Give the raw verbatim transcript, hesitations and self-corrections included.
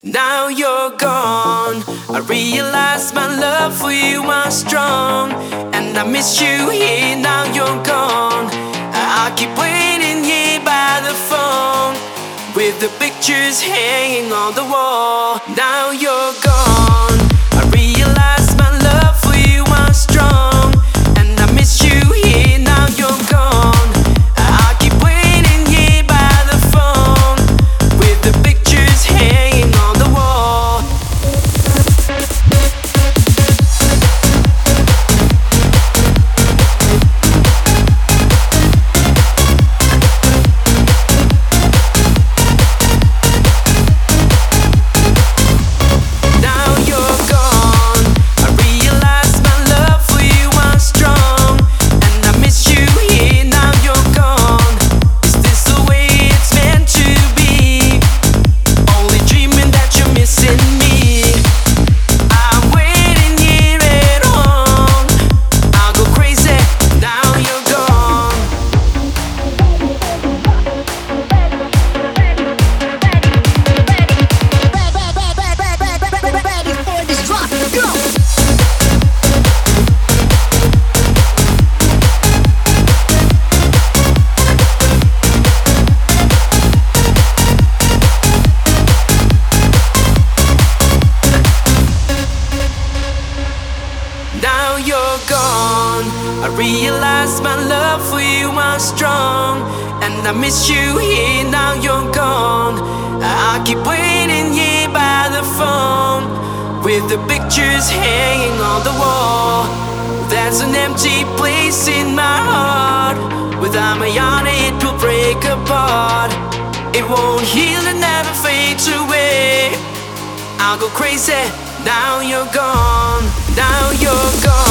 Now you're gone. I realize my love for you was strong, and I miss you here. Now you're gone. I keep waiting here by the phone, with the pictures hanging on the wall. Now you're gone. I realize my love for you was strong, and I miss you here. Now you're gone. I keep waiting here by the phone, with the pictures hanging on the wall. Now you're gone. I realize my love for you was strong, and I miss you here. Now you're gone. Is this the way it's meant to be? Only dreaming that you're missing me. I'm waiting here at home. I'll go crazy. Now you're gone. Ready for this drop, go! Now you're gone. I realize my love for you was strong, and I miss you here. Now you're gone. I keep waiting here by the phone, with the pictures hanging on the wall. There's an empty place in my heart. Without my yarn, it will break apart. It won't heal and never fades away. I'll go crazy. Now you're gone. Now you're gone.